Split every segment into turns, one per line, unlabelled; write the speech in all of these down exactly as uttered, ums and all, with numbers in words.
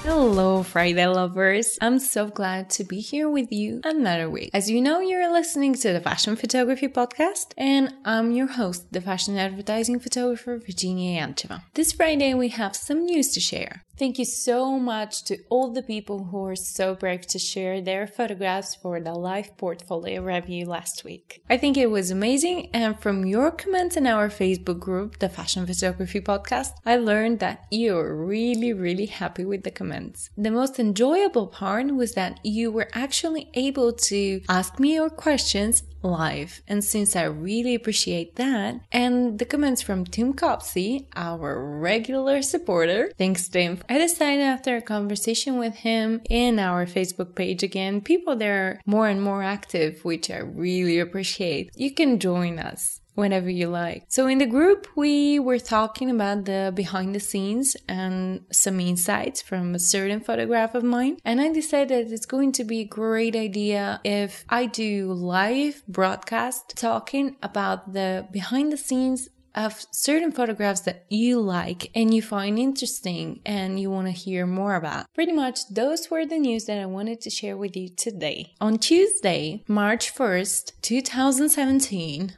Hello, Friday lovers. I'm so glad to be here with you another week. As you know, you're listening to the Fashion Photography Podcast, and I'm your host, the fashion advertising photographer, Virginia Yancheva. This Friday, we have some news to share. Thank you so much to all the people who were so brave to share their photographs for the live portfolio review last week. I think it was amazing, and from your comments in our Facebook group, the Fashion Photography Podcast, I learned that you're really, really happy with the comments. The most enjoyable part was that you were actually able to ask me your questions live, and since I really appreciate that, and the comments from Tim Copsey, our regular supporter, thanks to him, I decided after a conversation with him in our Facebook page again, people there are more and more active, which I really appreciate. You can join us whenever you like. So in the group, we were talking about the behind the scenes and some insights from a certain photograph of mine. And I decided it's going to be a great idea if I do live broadcast talking about the behind the scenes of certain photographs that you like and you find interesting and you want to hear more about. Pretty much those were the news that I wanted to share with you today. On Tuesday, March first, twenty seventeen,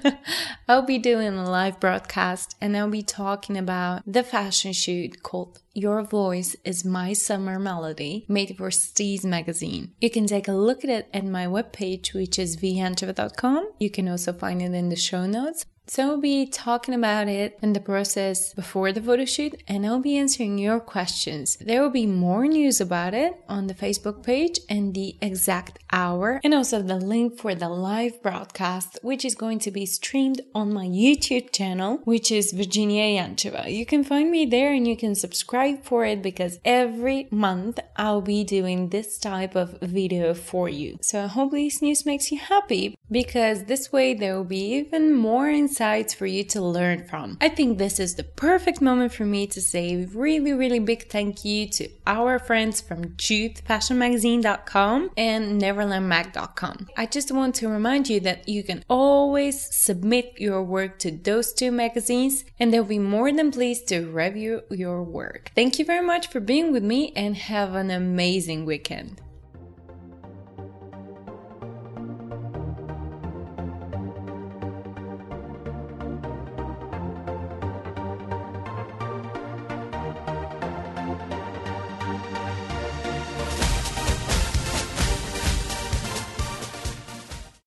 I'll be doing a live broadcast and I'll be talking about the fashion shoot called Your Voice is My Summer Melody, made for Steez magazine. You can take a look at it at my webpage, which is v yancheva dot com. You can also find it in the show notes. So I'll be talking about it and the process before the photo shoot, and I'll be answering your questions. There will be more news about it on the Facebook page and the exact hour, and also the link for the live broadcast, which is going to be streamed on my YouTube channel, which is Virginia Yancheva. You can find me there and you can subscribe for it because every month I'll be doing this type of video for you. So I hope this news makes you happy, because this way there will be even more insights for you to learn from. I think this is the perfect moment for me to say really, really big thank you to our friends from jude fashion magazine dot com and neverland mag dot com. I just want to remind you that you can always submit your work to those two magazines and they'll be more than pleased to review your work. Thank you very much for being with me and have an amazing weekend.